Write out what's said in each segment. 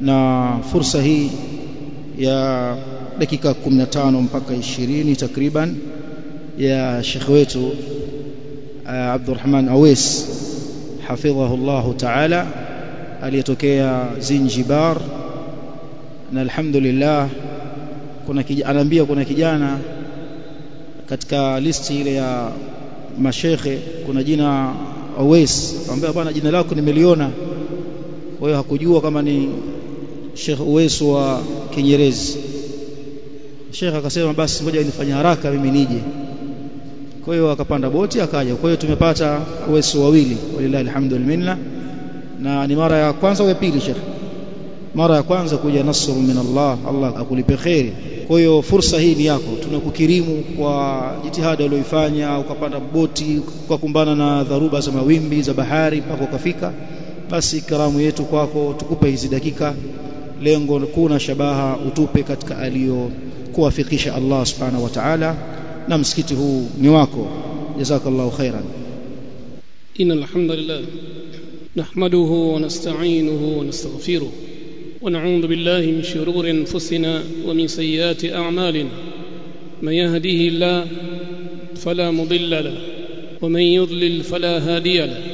na fursa hii ya dakika 15 mpaka 20 takriban ya Sheikh wetu Abdurrahman Awais hafidhahullah ta'ala aliyetokea Zanzibar, na alhamdulillah anaambia kuna kijana katika listi ile ya mashekhe kuna jina Awais, akamwambia bwana jina lako nimeliona. Kwa hiyo hakujua kama ni Sheikh Awais wa Kinyerezi. Sheikh akasema basi ngoja nifanye haraka mimi nije. Kwa hiyo akapanda boti akaja. Kwa hiyo tumepata Awais wawili, walillahi alhamdulillah. Na ni mara ya kwanza au ya pili Sheikh? Mara ya kwanza kuja nasru min Allah, Allah akulipe khairi. Kwa hiyo fursa hii ni yako, tunakukirimu kwa jitihada uliyofanya, ukapanda boti ukakumbana na dharuba za mawimbi za bahari mpaka ukafika. Basi karamu yetu kwako, tukupe hizi dakika, lengo kuna shabaha utupe katika aliyokuwafikisha Allah subhanahu wa ta'ala, na msikiti huu ni wako. Jazakallahu khairan. Innal hamdalillah nahmaduhu wa nasta'inuhu wa nastaghfiruh wa na'udhu billahi min shururi anfusina wa min sayyiati a'malina. Man yahdihillahu fala mudilla lahu wa man yudlil fala hadiya lahu.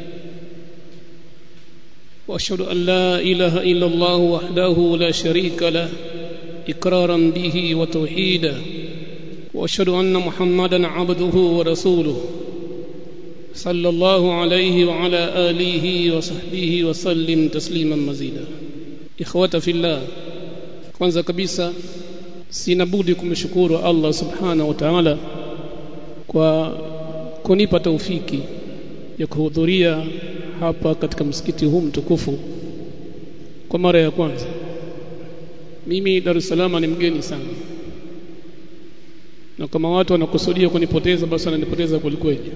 وأشهد أن لا إله إلا الله وحده لا شريك له إقرارا به وتوحيدا، وأشهد أن محمدا عبده ورسوله صلى الله عليه وعلى آله وصحبه وسلم تسليما مزيدا. إخوة في الله، kwanza kabisa sina budi kumshukuru Allah subhanahu wa ta'ala kwa kunipa taufiki ya kuhudhuria hapa katika msikiti huu mtukufu kwa mara ya kwanza. Mimi Dar es Salaam ni mgeni sana, na kama watu wanakusudia kunipoteza basi wananipoteza kwelikweli,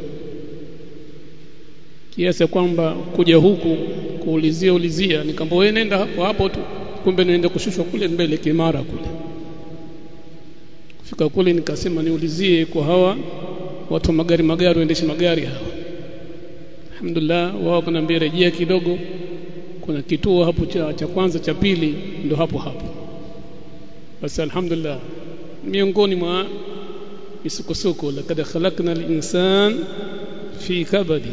kiasi kwamba kuja huku kuulizia nikamwambia wewe nenda hapo tu, kumbe naenda kushushwa kule mbele Kimara kule. Kufika kule nikasema niulizie kwa hawa watu magari waendesha magari hawa. Alhamdulillah wao kunambia rejea kidogo, kuna kituo hapo cha kwanza cha pili ndo hapo. Basi alhamdulillah miongoni mwa misukosuko, lakad khalaqna al-insan fi kabadi,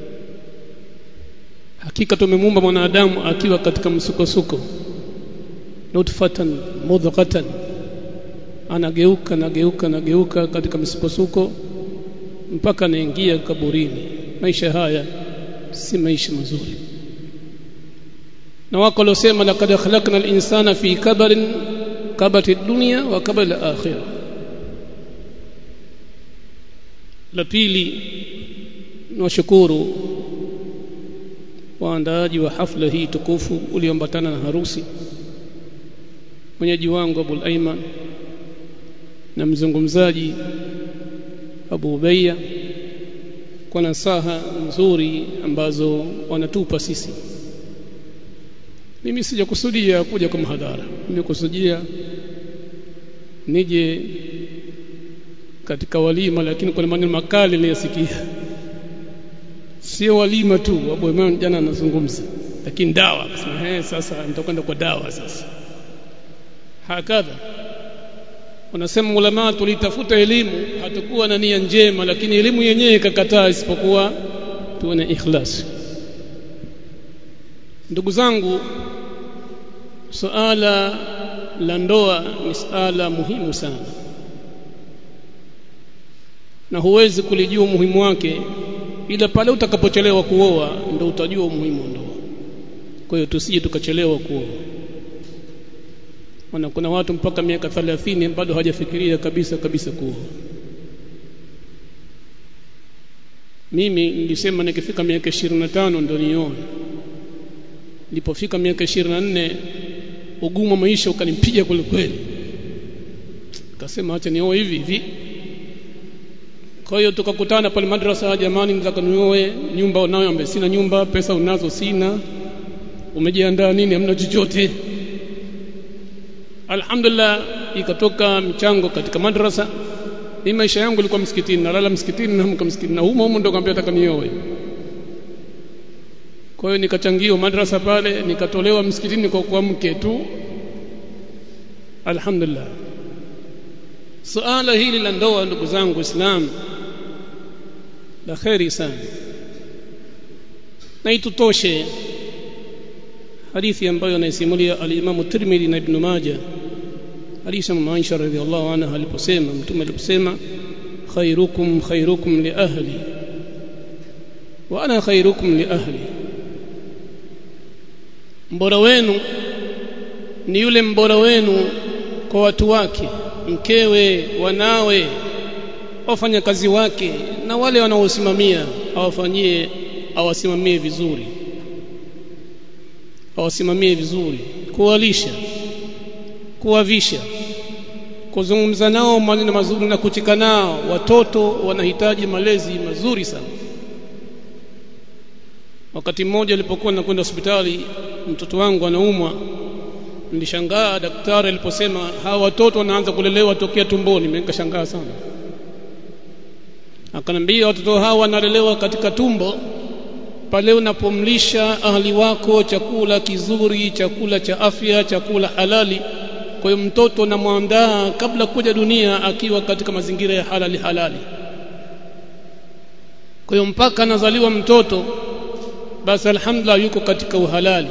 hakika tumemuumba mwanadamu akiwa katika msukosuko. Nutfatan mudghatan, anageuka katika msukosuko mpaka anaingia kaburini. Maisha haya si maisha mazuri. Na wako waliosema laqad khalaqna al-insana fi kabadin, kabati dunya wa kabal al-akhirah. La pili, nawashukuru waandaaji wa hafla hii tukufu ulioambatana na harusi, mwenyeji wangu Abu Ayman na mzungumzaji Abu Ubayya kwa nasaha nzuri ambazo wanatupa sisi. Mimi sijakusudia kuja kwa mhadhara, nimekusudia nije katika walima, lakini kuna maneno makali niliyasikia. Sio walima tu, Abu Ayman jana anazungumza, lakini dawa. Sasa nitakwenda kwa dawa sasa. Hakadha wanasema ulama, tulitafuta elimu hatakuwa na nia njema, lakini elimu yenyewe ikakataa, isipokuwa tuwe na ikhlas. Ndugu zangu, suala la ndoa ni suala muhimu sana, na huwezi kulijua umuhimu wake ila pale utakapochelewa kuoa ndio utajua umuhimu wa ndoa. Kwa hiyo tusije tukachelewa kuoa. Maana kuna watu mpaka miaka 30 bado hawajafikiria kabisa kuoa. Mimi nilisema nikifika miaka 25 ndio nioe. Nilipofika miaka 24 ugumu wa maisha ukanipiga kweli. Akasema acha nioe hivi. Kwa hiyo tukakutana pale madrasa, jamani mtaka nioe, nyumba unayo? Ambaye sina nyumba. Pesa unazo? Sina. Umejiandaa nini? Hamna chochote. Alhamdulillah ikatoka mchango katika madrasa. Mimi maisha yangu ilikuwa msikitini, nalala msikitini na huko msikitini, na humo ndo kaambia nataka nioe. Kwa hiyo nikachangiwa madrasa pale, nikatolewa msikitini kwa mke tu. Alhamdulillah. Suala hili la ndoa, ndugu zangu Islam, la khairi sana. Na itutoshe hadithi ambayo anaisimulia al-Imam Tirmidhi na Ibn Majah, hadithi ya Aisha radhiallahu anha aliposema, mtume aliposema, khairukum li ahli wa ana khairukum li ahli. Mbora wenu ni yule mbora wenu kwa watu wake, mkewe, wanawe, wafanyakazi wake na wale wanaosimamia, awasimamie vizuri, kuwalisha, kuwavisha, kuzungumza nao maneno mazuri na kucheka nao. Watoto wanahitaji malezi mazuri sana. Wakati mmoja nilipokuwa nakwenda hospitali, mtoto wangu anaumwa, nilishangaa daktari aliposema hawa watoto wanaanza kulelewa tokea tumboni. Nikashangaa sana. Akanambia watoto hawa wanalelewa katika tumbo pale unapomlisha ahli wako chakula kizuri, chakula cha afya, chakula halali. Kwa hiyo mtoto unamwandaa kabla kuja dunia akiwa katika mazingira ya halali. Kwa hiyo mpaka anazaliwa mtoto, basi alhamdulillah yuko katika uhalali.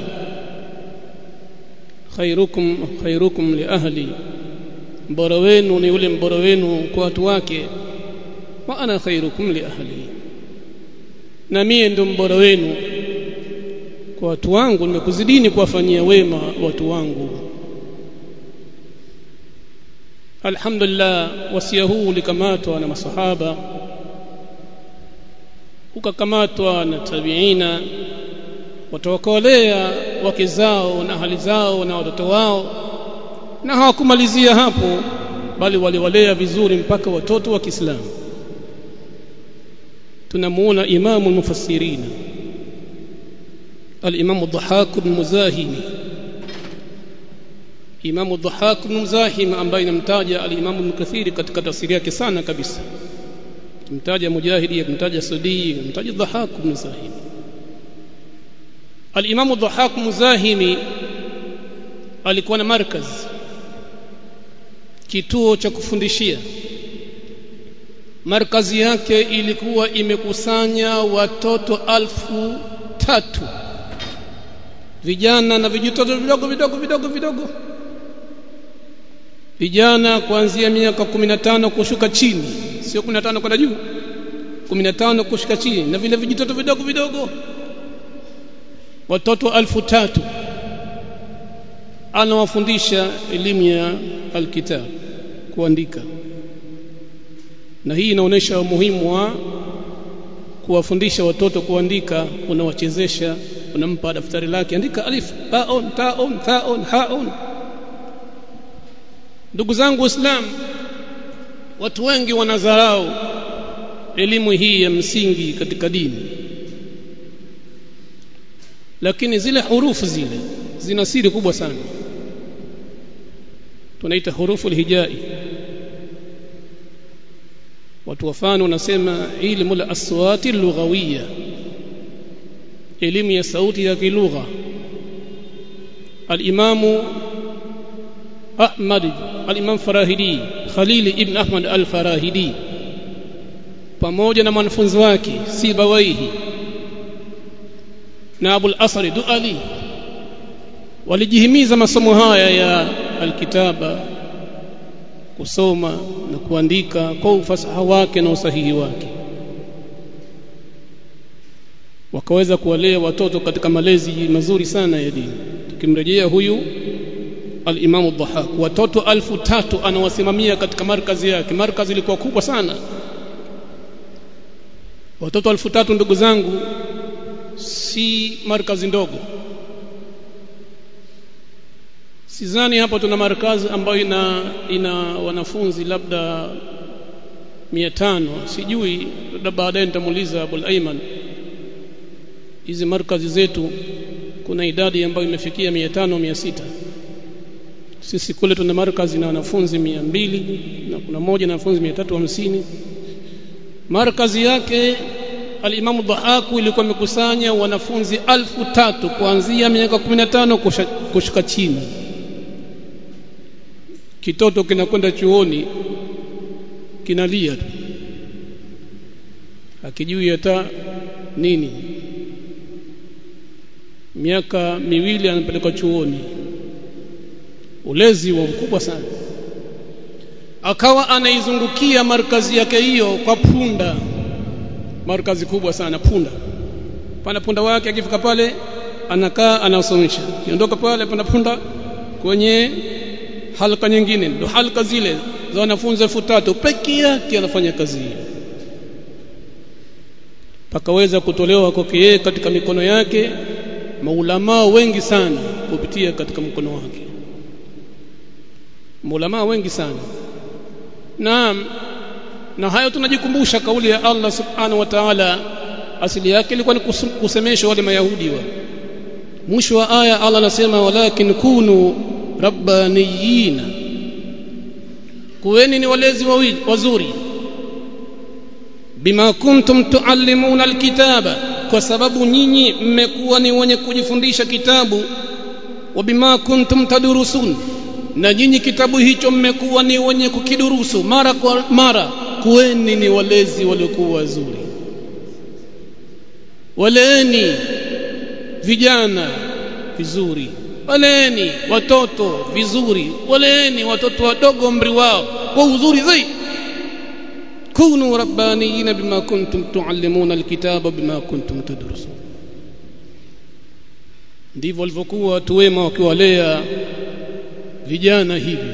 Khairukum li ahli, mbora wenu ni yule mbora wenu kwa watu wake. Wa ana khairukum li ahli, na mimi ndo mbora wenu kwa watu wangu, nimekuzidini kuwafanyia wema watu wangu. Alhamdulillah, wasia huu ulikamatwa na masahaba, ukakamatwa na tabiina, watawakawalea wake zao na hali zao na watoto wao, na hawakumalizia hapo, bali waliwalea vizuri mpaka watoto wa Kiislamu. Tunamuona imamu mufassirin al-Imam Dhahhak ibn Muzahim, Imam Dhahhak ibn Muzahim ambaye namtaja al-Imam Ibn Kathir katika tafsiri yake sana kabisa. Mtaja Mujahidi, mtaja Sudi, mtaja Dhahhak ibn Muzahim. Al-Imam Dhahhak Muzahimi alikuwa na markaz, kituo cha kufundishia. Markazi yake ilikuwa imekusanya watoto 3,000, vijana na vijitoto vidogo, vijana kuanzia miaka 15 kushuka chini, sio 15 kwenda juu, 15 kushuka chini, na vile vijitoto vidogo, watoto 3,000 anawafundisha elimu ya alkitab, kuandika. Na hii inaonesha umuhimu wa kuwafundisha watoto kuandika. Unawachezesha, unampa daftari lake, andika alif, baun, taun, thaun, haun. Ndugu zangu Waislamu, watu wengi wanadharau elimu hii ya msingi katika dini, lakini zile hurufu zile zina siri kubwa sana. Tunaita hurufu al-hijai. Watu wafano wanasema ilmu al-aswati al-lughawiyya, elimu ya sauti ya kilugha. Al-Imam Ahmad, al-Imam Farahidi, Khalil ibn Ahmad al-Farahidi, pamoja na mwanafunzi wake Sibawaihi na Abu al-Asr Duali, walijihimiza masomo haya ya alkitaba, kusoma na kuandika kwa ufasaha wake na usahihi wake. Wakaweza kuwalea watoto katika malezi mazuri sana ya dini. Tukimrejea huyu al-Imam Dhahhak, watoto 3,000 anawasimamia katika markazi yake. Markazi ilikuwa kubwa sana. Watoto 3,000 ndugu zangu, si markazi ndogo. Sidhani hapa tuna markazi ambayo ina wanafunzi labda 500, sijui, labda baadaye nitamuuliza Abul Ayman. Hizi markazi zetu kuna idadi ambayo imefikia 500, 600. Sisi kule tuna markazi na wanafunzi 200 na kuna moja na wanafunzi 350. Markazi yake al-Imam Dhahaku ilikuwa imekusanya wanafunzi 1000 kuanzia miaka 15 kushuka chini. Kitoto kinakwenda chuoni kinalia tu, akijui hata nini. Miaka 2 anapeleka chuoni, ulezi wa mkubwa sana. Akawa anaizungukia markazi yake hiyo kwa punda, markazi kubwa sana, pana punda wake. Akifika pale anakaa anasomesha, kiondoka pale pana punda kwenye halka nyingine, ndo halka zile za wanafunzi 3000 pekee yake anafanya kazi hiyo. Pakaweza kutolewa kwake yeye katika mikono yake maulama wengi sana kupitia katika mkono wake, maulama wengi sana. Naam, na hayo tunajikumbusha kauli ya Allah subhanahu wa ta'ala, asili yake ilikuwa ni kusemesha wale Mayahudi wa mwisho wa aya. Allah anasema walakin kunu rabbaniyina, kuweni ni walezi wazuri, bima kuntum tuallimuna alkitaba, kwa sababu nyinyi mmekuwa ni wenye kujifundisha kitabu, wa bima kuntum tadrusun, na nyinyi kitabu hicho mmekuwa ni wenye kukidurusu mara kwa mara. Kuweni ni walezi waliokuwa wazuri, waleeni vijana vizuri, waleeni watoto vizuri, waleeni watoto wadogo umri wao kwa uzuri zaidi. Kunu rabbaniyina bima kuntum tuallimuna alkitaba bima kuntum tadrusun. Ndivyo walivyokuwa watu wema wakiwalea vijana hivyo.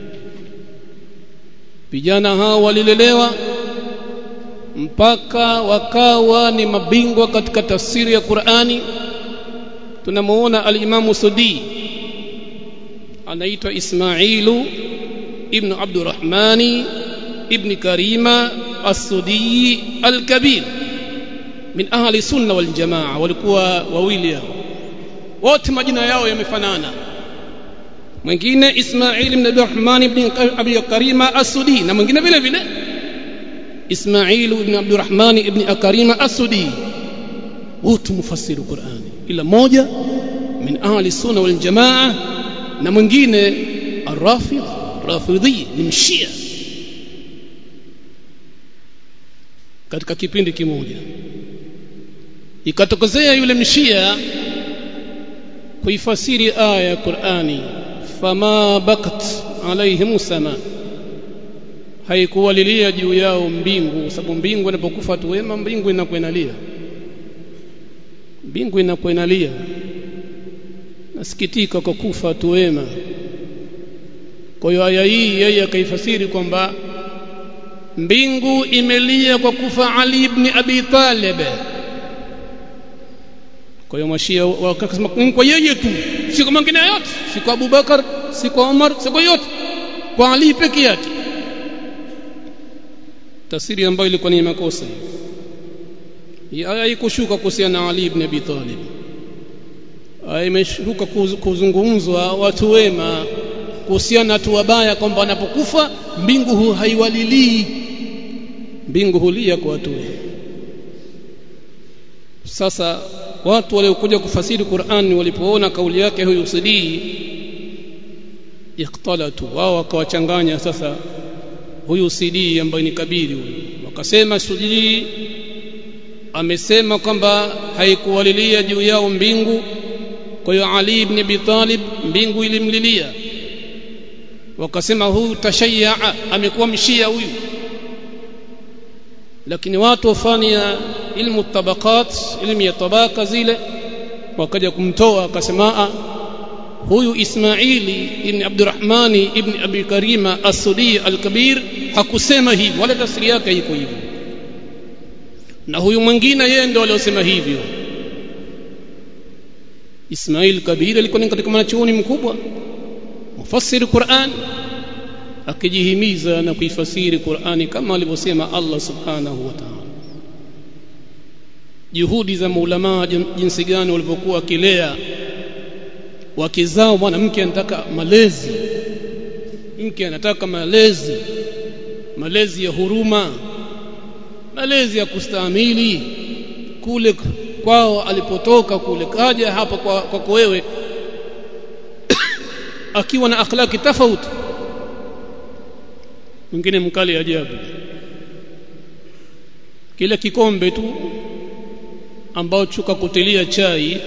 Vijana hao walilelewa mpaka wakawa ni mabingwa katika tafsiri ya Qur'ani. Tunamuona al-Imam Sudi anaitwa Ismailu ibn Abdurrahmani ibn Karima as-Sudi al-Kabir min ahli sunna wal jamaa. Walikuwa wawili hao, wote majina yao yamefanana. Mwingine Ismail ibn Abdurrahman ibn Abi Karima as-Sudi, na mwingine vile vile Ismail ibn Abdurrahman ibn Karima as-Sudi, wote mufassiru Qur'ani, ila moja min ahli sunna wal jamaa na mwingine ar-Rafidhi, ni mshia. Katika kipindi kimoja ikatokezea yule mshia kuifasiri aya ya Qur'ani, fama bakat alaihim sama, haikuwalilia juu yao mbingu, sababu mbingu inapokufa watu wema, mbingu inakuenalia, mbingu inakuenalia. Nasikitika kwa kufa watu wema. Kwa hiyo aya hii yeye akaifasiri kwamba mbingu imelia kwa kufa Ali ibn Abi Talib. Kwa hiyo mashia wakasema kwa yeye tu, si kwa mwingine yote, si kwa Abu Bakar, si kwa Umar, si kwa yote, kwa Ali pekee yake. Tafsiri ambayo ilikuwa ni makosa. Hii aya ikushuka kuhusiana na Ali ibn Abi Talib, aya imeshuka kuzungumzwa watu wema kuhusiana na watu wabaya, kwamba wanapokufa mbingu haiwalilii, mbingu hulia kwa watu wema. Sasa watu waliokuja kufasiri Qur'an walipoona kauli yake huyu Sudi, yaktalatu, wao wakawachanganya sasa huyu Sudi ambaye ni kabiri huyu, wakasema Sudi amesema kwamba haikuwalilia juu yao mbingu, kwa hiyo Ali ibn Abi Talib mbingu ilimlilia. Wakasema huyu tashayya, amekuwa mshia huyu. Lakini watu wafanya ilmu tabaqat, ilmu ya tabaka zile, wakaja kumtoa, akasema huyu Ismaili ibn Abdurrahmani ibn Abi Karima as-Sudi al-Kabir hakusema hivyo, wala tafsiri yake iko hivyo, na huyu mwingine yeye ndio aliyosema hivyo. Ismail Kabir alikuwa ni katika mwanachuoni mkubwa, mufassiri Qur'an, akijihimiza na kuifasiri Qur'ani kama alivyosema Allah subhanahu wa ta'ala. Juhudi za maulama jinsi gani walivyokuwa wakilea wakizao. Mwanamke anataka malezi, mke anataka malezi ya huruma, malezi ya kustahimili, kule kwao alipotoka kule kaja hapa kwako wewe akiwa na akhlaki tofauti, mwingine mkali ajabu. Kile kikombe tu ambao chuka kutilia chai,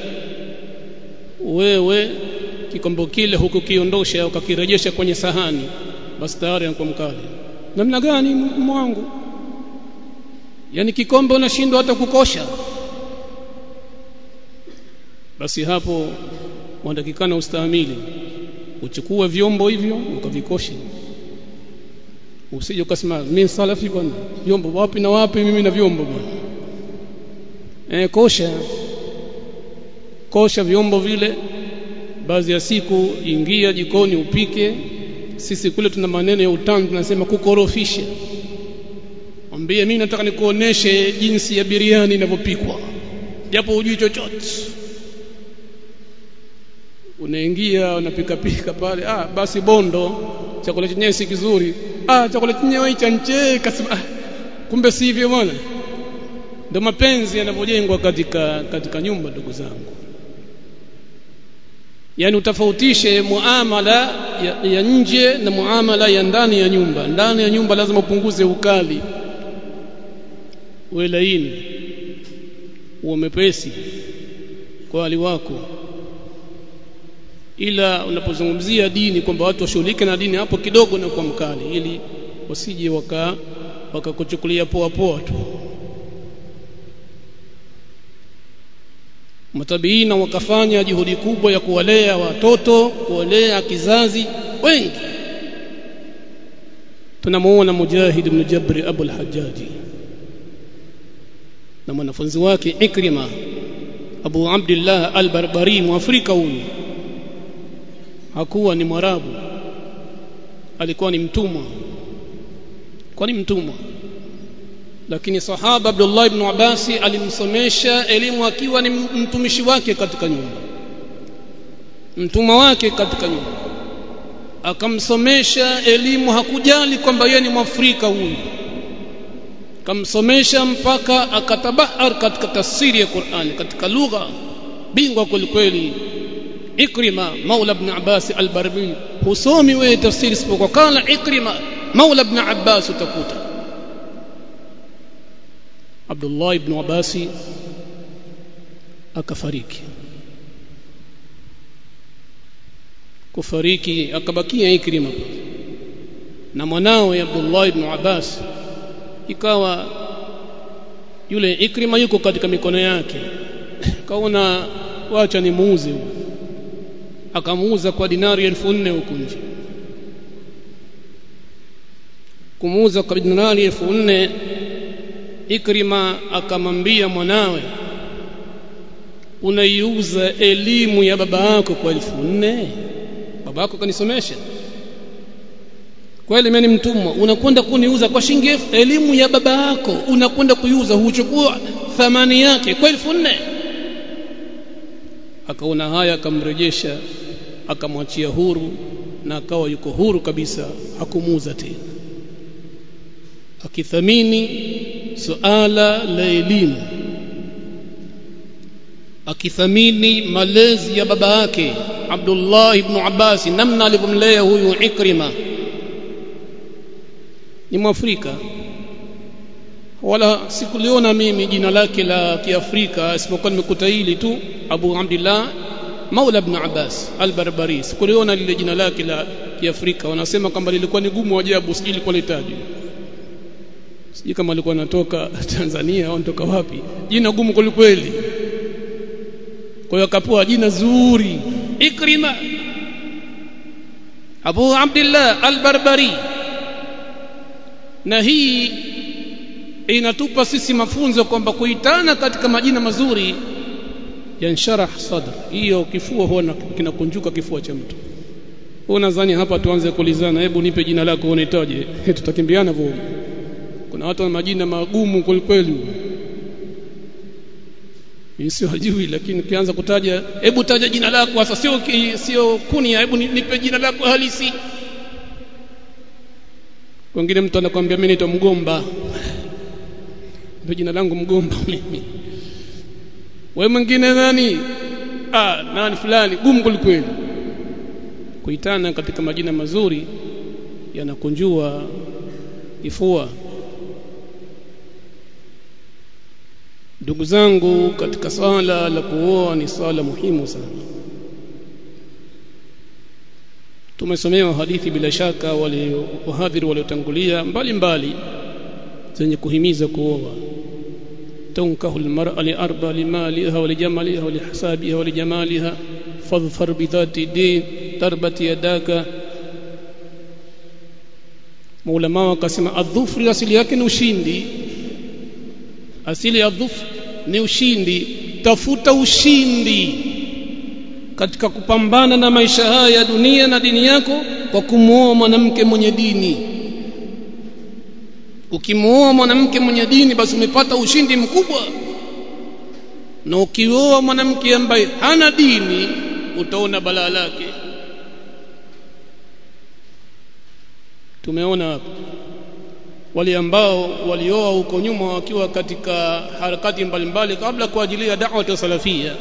wewe kikombe kile hukukiondosha ukakirejesha kwenye sahani, basi tayari anakuwa mkali. Namna gani mwangu? Yani kikombe unashindwa hata kukosha. Basi hapo mwatakikana ustahimili, uchukue vyombo hivyo ukavikoshe. Usije ukasema mimi salafi bwana, vyombo wapi na wapi, mimi na vyombo bwana. Kosha vyombo vile. Baadhi ya siku ingia jikoni upike. Sisi kule tuna maneno ya utani tunasema kukorofisha. Mwambie mimi nataka nikuoneshe jinsi ya biriani inavyopikwa, japo hujui chochote. Unaingia unapika pale, basi bondo chakula chenyewe si kizuri, chakula chenyewe cha nje, kasema kumbe si hivyo bwana. Ndio mapenzi yanapojengwa katika nyumba, ndugu zangu. Yani utafautishe muamala ya nje na muamala ya ndani ya nyumba. Ndani ya nyumba lazima upunguze ukali, uwe laini, uwe mepesi kwa wali wako. Ila unapozungumzia dini kwamba watu washughulike na dini, hapo kidogo na kwa mkali, ili wasije wakakuchukulia poa tu. Matabiina wakafanya juhudi kubwa ya kuwalea watoto, kuwalea kizazi wengi. Tunamuona Mujahid ibn Jabr Abu al-Hajjaji na mwanafunzi wake Ikrima Abu Abdullah al-Barbari, Mwafrika huyu. Hakuwa ni Mwarabu, alikuwa ni mtumwa. Lakini sahaba Abdullah ibn Abbas alimsomesha elimu akiwa ni mtumishi wake katika nyumba, mtumwa wake katika nyumba. Akamsomesha elimu, hakujali kwamba yeye ni Mwafrika huyu. Akamsomesha mpaka akatabahar katika tafsiri ya Qur'an, katika lugha, bingwa kweli. Ikrima Maula ibn Abbas al-Barbi, husomi wewe tafsiri isipokuwa kana Ikrima Maula ibn Abbas utakuta. Abdullah ibn Abbas akafariki. Kufariki akabakia Ikrima na mwanawe Abdullah ibn Abbas. Ikawa yule Ikrima yuko katika mikono yake, kaona wacha ni muuze. Akamuuza kwa dinari 1400 huko nje. Kumuuza kwa dinari 1400, Ikrima akamwambia mwanawe, unaiuza elimu ya baba yako kwa 1400? Baba yako kanisomesha. Kweli mimi ni mtumwa, unakwenda kuniuza kwa shilingi 1000? Elimu ya baba yako unakwenda kuiuza, huchukua thamani yake kwa 1400? Akaona haya, akamrejesha, akamwachia huru, na akawa yuko huru kabisa, hakumuuza tena, akithamini suala la elimu, akithamini malezi ya baba yake Abdullah ibn Abbas, namna alivyomlea huyu Ikrima. Ni Mwafrika, wala sikuliona mimi jina lake la Kiafrika, isipokuwa nimekuta hili tu, Abu Abdullah Maula ibn Abbas al-Barbari. Sikuliona lile jina lake la Kiafrika. Wanasema kwamba lilikuwa ni gumu ajabu, sijui lilikuwa litaji, sijui kama alikuwa anatoka Tanzania au anatoka wapi. Jina gumu kweli. Kwa hiyo akapewa jina zuri, Ikrima Abu Abdullah al-Barbari. Na hii inatupa sisi mafunzo kwamba kuitana katika majina mazuri yansharah sadr, hiyo kifua huwa kinakunjuka kifua cha mtu. Unadhani hapa tuanze kulizana, hebu nipe jina lako unahitaji, tutakimbiana vile. Kuna watu wana majina magumu kweli. Sio hajui, lakini kianza kutaja, hebu taja jina lako sasa, sio kunia, hebu nipe jina lako halisi. Wengine mtu anakuambia mimi naitwa Mgomba, ndio jina langu Mgomba mimi. wewe mwingine nani nani fulani gumu kweli. Kuitana katika majina mazuri yanakunjua kifua. Ndugu zangu, katika swala la kuoa ni swala muhimu sana. Tumesomewa hadithi bila shaka wale wahadhiri waliotangulia mbalimbali zenye kuhimiza kuoa. تنكح المرأة لأربع: لمالها ولجمالها ولحسابها ولجمالها فاظفر بذات الدين تربت يداك. Maulama wakasema adhufri asili yake ni ushindi. Asili ya dhufri ni ushindi. Tafuta ushindi katika kupambana na maisha haya ya dunia na dini yako kwa kumuoa mwanamke mwenye dini. Ukimuoa mwanamke mwenye dini basi umepata ushindi mkubwa. Na ukioa mwanamke ambaye hana dini utaona balaa lake. Tumeona hapo wale ambao walioa huko nyuma wakiwa katika harakati mbalimbali kabla kwa ajili ya da'wa ya salafia,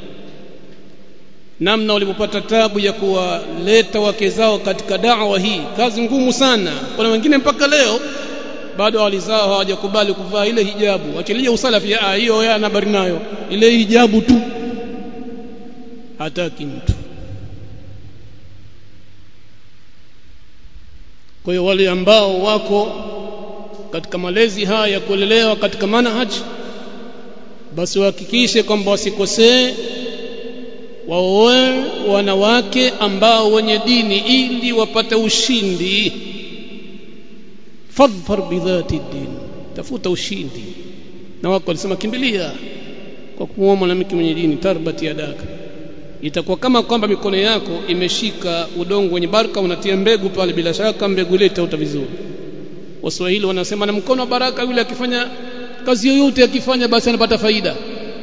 namna walipopata tabu ya kuwaleta wake zao katika da'wa hii, kazi ngumu sana. Kuna wengine mpaka leo bado walizao hawajakubali kuvaa ile hijabu. Achilia usalafi hiyo yeye ana habari nayo, ile hijabu tu hataki mtu. Kwa hiyo wale ambao wako katika malezi haya ya kulelewa katika manhaj, basi wahakikishe kwamba wasikosee, waoe wanawake ambao wenye dini ili wapate ushindi. Fadhfar bidhati din, tafuta ushindi. Na wako walisema kimbilia kwa kuoa mwanamke mwenye dini, tarbati yadaka. Itakuwa kama kwamba mikono yako imeshika udongo wenye baraka, unatia mbegu pale, bila shaka mbegu ile itaota vizuri. Waswahili wanasema na mkono wa baraka yule akifanya kazi yoyote akifanya basi anapata faida.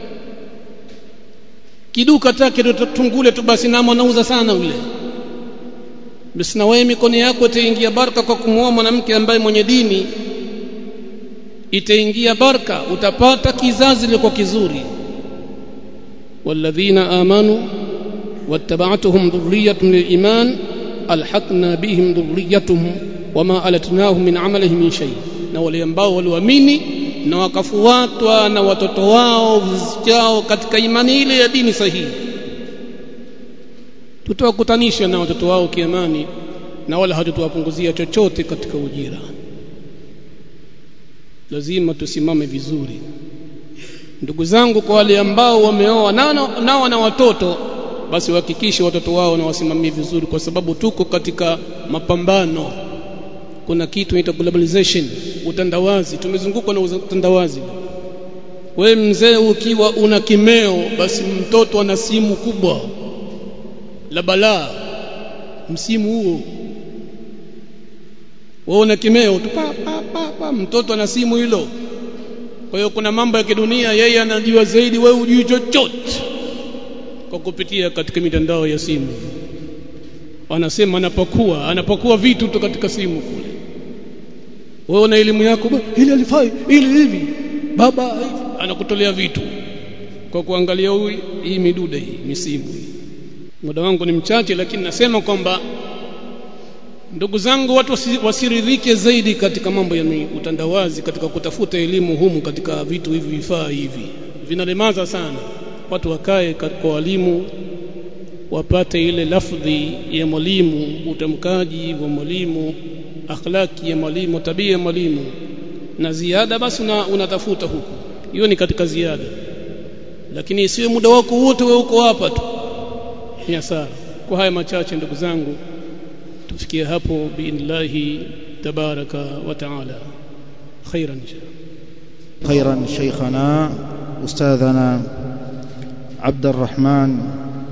Kiduka take tungule tu basi namo anauza sana ule. Basi na wewe mikono yako itaingia baraka kwa kumuoa mwanamke ambaye mwenye dini, itaingia baraka, utapata kizazi liko kizuri. walladhina amanu wattaba'atuhum dhurriyyatuhum liliman alhaqna bihim dhurriyyatuhum wama alatnahum min amalihim min shay. Na wale ambao waliamini na wakafuatwa na watoto wao vijao katika imani ile ya dini sahihi, tutawakutanisha na watoto wao kiamani na wala hatutawapunguzia chochote katika ujira. Lazima tusimame vizuri ndugu zangu. Kwa wale ambao wameoa nao na watoto, basi wahakikishe watoto wao na wasimamie vizuri, kwa sababu tuko katika mapambano. Kuna kitu inaitwa globalization, utandawazi. Tumezungukwa na utandawazi. Wewe mzee ukiwa una kimeo, basi mtoto ana simu kubwa la balaa msimu huo. Wewe una kimeo tu mtoto ana simu hilo. Kwa hiyo kuna mambo ya kidunia yeye anajua zaidi, wewe hujui chochote, kwa kupitia katika mitandao ya simu. Wanasema anapokuwa vitu tu katika simu kule. Wewe una elimu yako, ili alifai ili hivi, baba anakutolea vitu kwa kuangalia huyu hii midude hii misimu hii. Muda wangu ni mchache, lakini nasema kwamba ndugu zangu, watu wasiridhike zaidi katika mambo ya utandawazi, katika kutafuta elimu humu katika vitu hivi vifaa hivi vinalemaza sana. Watu wakae kwa walimu, wapate ile lafdhi ya mwalimu, utamkaji wa mwalimu, akhlaki ya mwalimu, tabia ya mwalimu, na ziada basi unatafuta huko. Hiyo ni katika ziada, lakini isiwe muda wako wote wewe uko hapa tu, ni hasara. Kwa haya machache ndugu zangu, tufikie hapo biillahi tabaraka wa taala. khairan shaykhana ustadhana Abdurrahman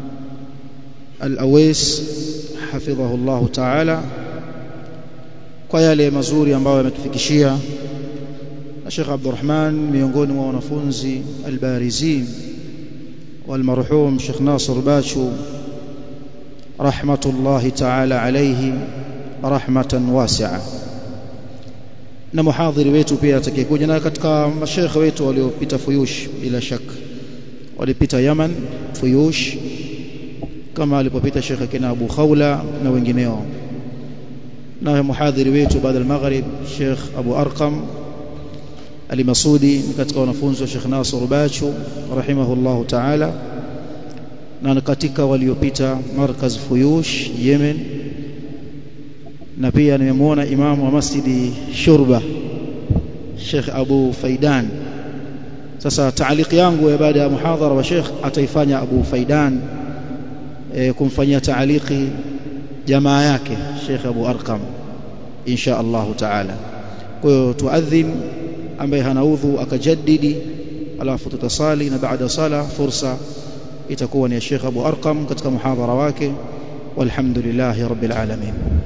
Al-Awais hafidhahu Allah taala, kwa yale mazuri ambayo ametufikishia. Na Sheikh Abdurrahman miongoni mwa wanafunzi al-barizin والمرحوم Sheikh Nasir Bachu rahmatullahi ta'ala alayhi rahmatan wasi'a. Na muhadhiri wetu pia atakayekuja na katika mashaikh wetu waliopita Fuyush bila shaka walipita Yaman Fuyush kama alipopita Sheikh kina Abu Khawla na wengineo. Na muhadhiri wetu baada al-maghrib Sheikh Abu Arqam Al-Masudi katika wanafunzi wa Sheikh Nasr Bachu rahimahullahu ta'ala, na katika waliopita markaz Fuyush Yemen. Na pia nimemuona imamu wa Masjidi Shurba Sheikh Abu Faidan. Sasa taaliki yangu ya baada ya muhadhara wa Sheikh ataifanya Abu Faidan kumfanyia taaliki jamaa yake Sheikh Abu Arqam insha Allah taala. Kwa hiyo tuadhin ambaye hana udhu akajaddidi, alafu tutasali, na baada sala fursa itakuwa ni Sheikh Abu Arqam katika muhadhara wake. Walhamdulillahi rabbil alamin.